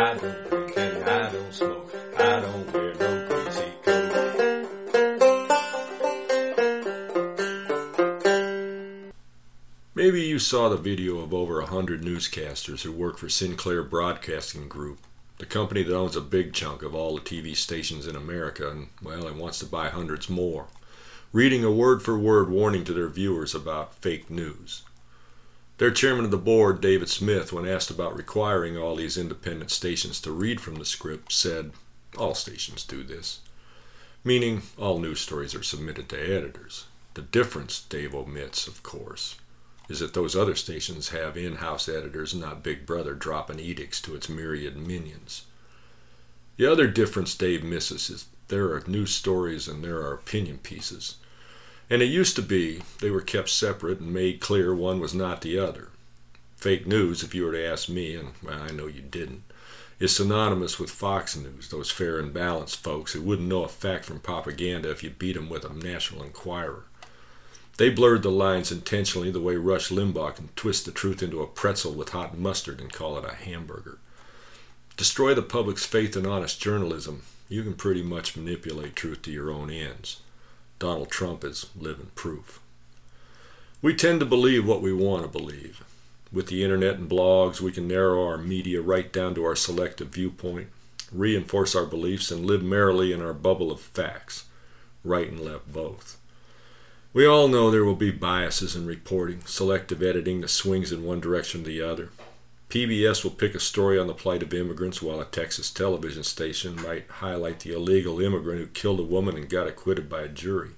I don't drink and I don't smoke. I don't wear no crazy coat. Maybe you saw the video of over 100 newscasters who work for Sinclair Broadcasting Group, the company that owns a big chunk of all the TV stations in America and, well, it wants to buy hundreds more, reading a word-for-word warning to their viewers about fake news. Their chairman of the board, David Smith, when asked about requiring all these independent stations to read from the script, said, "All stations do this," meaning all news stories are submitted to editors. The difference, Dave omits, of course, is that those other stations have in-house editors, not Big Brother dropping edicts to its myriad minions. The other difference Dave misses is there are news stories and there are opinion pieces. And it used to be they were kept separate and made clear one was not the other. Fake news, if you were to ask me, and well, I know you didn't, is synonymous with Fox News, those fair and balanced folks who wouldn't know a fact from propaganda if you beat them with a National Enquirer. They blurred the lines intentionally the way Rush Limbaugh can twist the truth into a pretzel with hot mustard and call it a hamburger. Destroy the public's faith in honest journalism, you can pretty much manipulate truth to your own ends. Donald Trump is living proof. We tend to believe what we want to believe. With the internet and blogs, we can narrow our media right down to our selective viewpoint, reinforce our beliefs, and live merrily in our bubble of facts, right and left both. We all know there will be biases in reporting, selective editing that swings in one direction or the other. PBS will pick a story on the plight of immigrants while a Texas television station might highlight the illegal immigrant who killed a woman and got acquitted by a jury.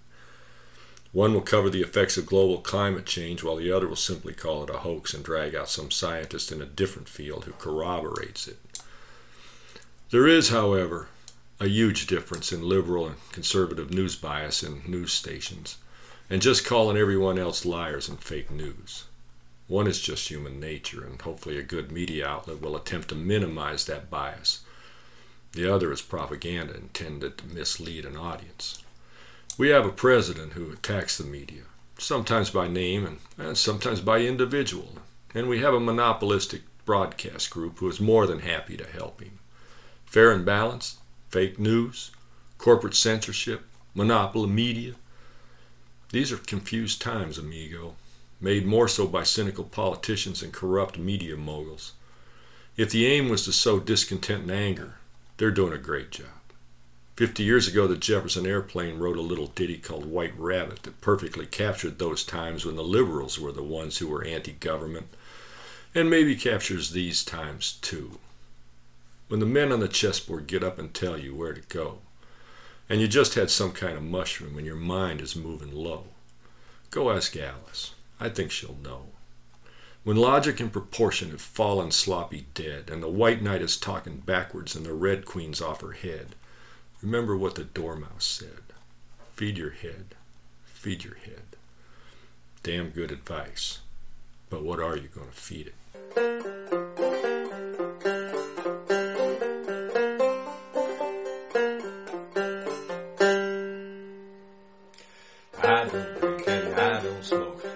One will cover the effects of global climate change while the other will simply call it a hoax and drag out some scientist in a different field who corroborates it. There is, however, a huge difference in liberal and conservative news bias in news stations, and just calling everyone else liars and fake news. One is just human nature, and hopefully a good media outlet will attempt to minimize that bias. The other is propaganda intended to mislead an audience. We have a president who attacks the media, sometimes by name and sometimes by individual, and we have a monopolistic broadcast group who is more than happy to help him. Fair and balanced, fake news, corporate censorship, monopoly media. These are confused times, amigo, made more so by cynical politicians and corrupt media moguls. If the aim was to sow discontent and anger, they're doing a great job. 50 years ago, the Jefferson Airplane wrote a little ditty called White Rabbit that perfectly captured those times when the liberals were the ones who were anti-government, and maybe captures these times too. When the men on the chessboard get up and tell you where to go, and you just had some kind of mushroom and your mind is moving low, go ask Alice. I think she'll know. When logic and proportion have fallen sloppy dead, and the white knight is talking backwards and the red queen's off her head, remember what the dormouse said. Feed your head. Feed your head. Damn good advice. But what are you going to feed it? I don't drink and I don't smoke.